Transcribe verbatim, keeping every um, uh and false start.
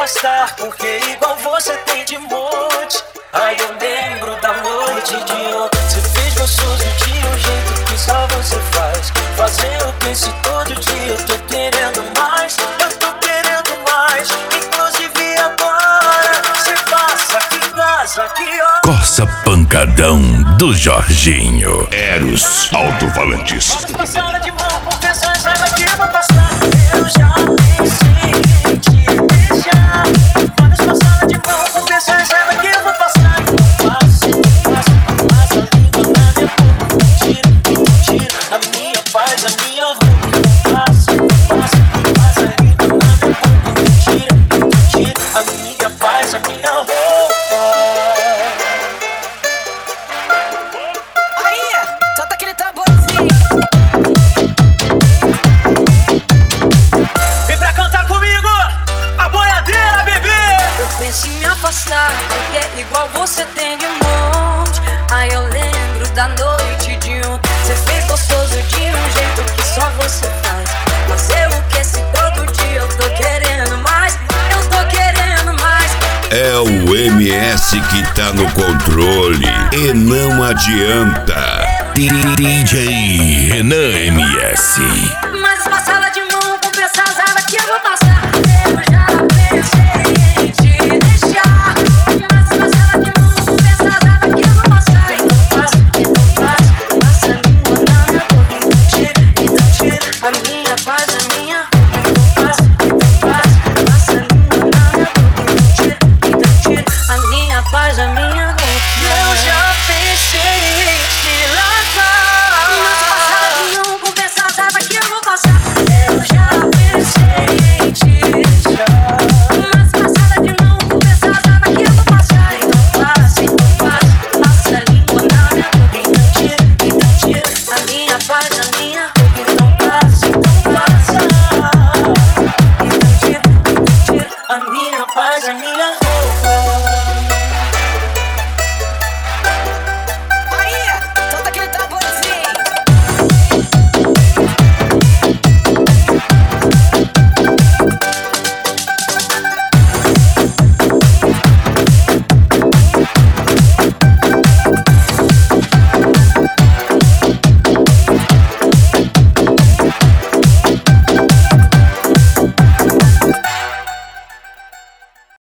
afastar, porque igual você tem de monte. Aí eu lembro da noite de ontem. Você fez gostoso de um jeito que só você faz. Fazer o que se todo dia eu tô querendo mais. Eu tô querendo mais, inclusive agora. Você passa, que casa, que hora. Coça Pancadão do Jorginho. Eros Alto-Falantes. Passada de mão, confessar, saiba que eu vou passar. Eu já pensei em te deixar. Quando passada de mão, confessar, saiba que eu vou passar. Passo, passo, passa a língua na minha boca. Tira, tira a minha paz, a minha roupa. Passo, passo, passa a língua na minha boca. Tira, tira a minha paz, a minha roupa. Se me afastar, porque igual você tem de monte. Aí eu lembro da noite de ontem. Você fez gostoso de um jeito que só você faz. Fazer o que se todo dia eu tô querendo mais. Eu tô querendo mais. É o M S que tá no controle e não adianta. D J Renan M S. Mas passada de mão, com pressão, que eu vou passar.